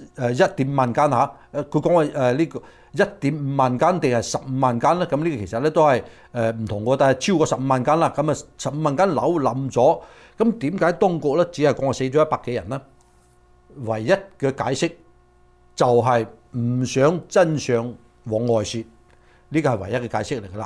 1.5萬間嚇，佢講話呢個1.5萬間定係15萬間咧？咁呢個其實咧都係唔同嘅，但係超過15萬間啦。咁15萬間樓冧咗。咁點解當局咧只係講話死咗100幾人咧？唯一嘅解釋就係唔想真相往外泄，呢個係唯一嘅解釋嚟㗎啦。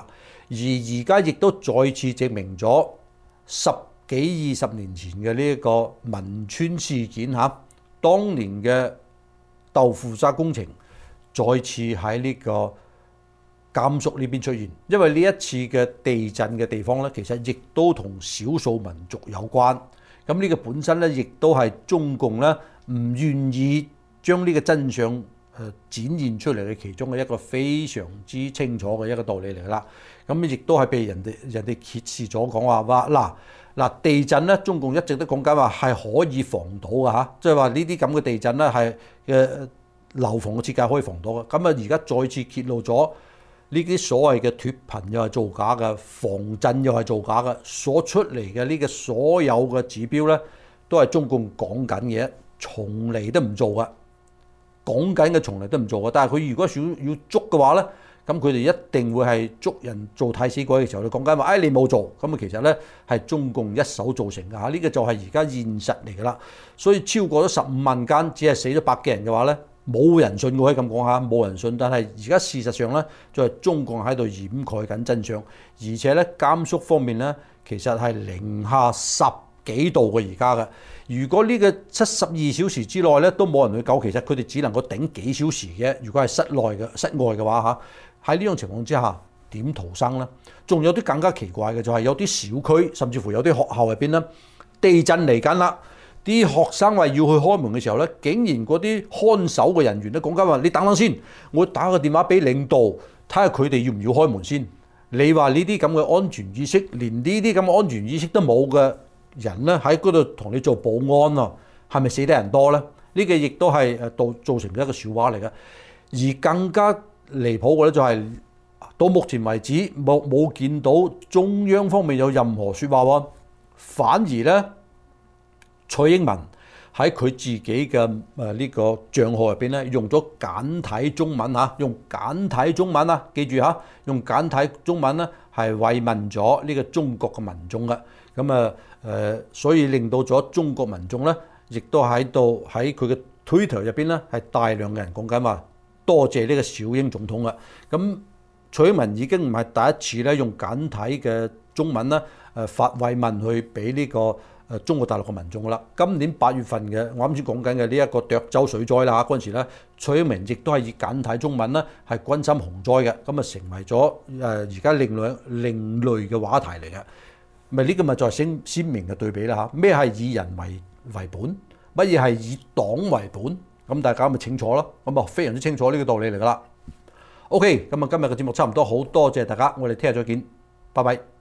而家亦都再次證明咗十幾20年前嘅呢一個汶川事件嚇，當年嘅豆腐渣工程再次喺呢個甘肅呢邊出現，因為呢一次嘅地震嘅地方咧，其實亦都同少數民族有關。咁呢個本身咧，亦都係中共咧唔願意將呢個真相展現出嚟嘅其中嘅一個非常之清楚嘅一個道理嚟啦。咁亦都係被人哋揭示咗講話嗱地震咧，中共一直都講緊話係可以防到嘅嚇，即係話呢啲咁嘅地震咧係樓房嘅設計可以防到嘅。咁啊而家再次揭露咗。呢啲所謂嘅脫貧又係造假嘅，防震又係造假嘅，所出嚟嘅呢個所有嘅指標咧，都係中共講緊嘅，從嚟都唔做嘅，講緊嘅從嚟都唔做嘅。但係佢如果想要捉嘅話咧，咁佢哋一定會係捉人做替死鬼嘅時候，就講緊話，你冇做，咁啊其實咧係中共一手造成嘅嚇，呢個就係而家現實嚟㗎啦。所以超過咗15萬間，只係死咗100幾人嘅話咧。冇人信，我可以咁講下，冇人信。但係而家事實上咧，就係中共喺度掩蓋緊真相，而且咧甘肅方面咧，其實係零下10幾度嘅而家嘅。如果呢個72小時之內咧都冇人去救，其實佢哋只能夠頂幾小時嘅。如果係室外嘅話嚇，喺呢種情況之下點逃生咧？仲有啲更加奇怪嘅就係有啲小區，甚至乎有啲學校入邊咧，地震嚟緊啦。啲學生話要去開門嘅時候咧，竟然嗰啲看守嘅人員咧講緊話：你等等先，我打個電話俾領導，睇下佢哋要唔要開門先。你話呢啲咁嘅安全意識，連呢啲咁嘅安全意識都冇嘅人咧，喺嗰度同你做保安啊，係咪死得人多咧？呢個亦都係造成一個笑話嚟嘅。而更加離譜嘅咧就係到目前為止冇見到中央方面有任何説話喎，反而咧。蔡英文喺佢自己嘅呢個帳號入邊咧，用咗簡體中文嚇，用簡體中文啊，記住嚇，用簡體中文咧係慰問咗呢個中國嘅民眾嘅。咁所以令到咗中國民眾咧，亦都喺度喺佢嘅 Twitter 入邊咧係大量嘅人講緊話多謝呢個小英總統嘅。咁蔡英文已經唔係第一次咧用簡體嘅中文咧發慰問去俾呢個。中國大陸嘅民眾㗎啦，今年8月份嘅我啱先講緊嘅呢一個涿州水災啦，嗰陣時咧，蔡英文亦都係以簡體中文咧係關心洪災嘅，咁啊成為咗而家另類嘅話題嚟嘅，咪呢個咪再鮮明嘅對比啦嚇，咩係以人為本，乜嘢係以黨為本，咁大家咪清楚咯，咁啊非常之清楚呢個道理嚟㗎啦。OK，咁啊今日嘅節目差唔多，好多謝大家，我哋聽日再見，拜拜。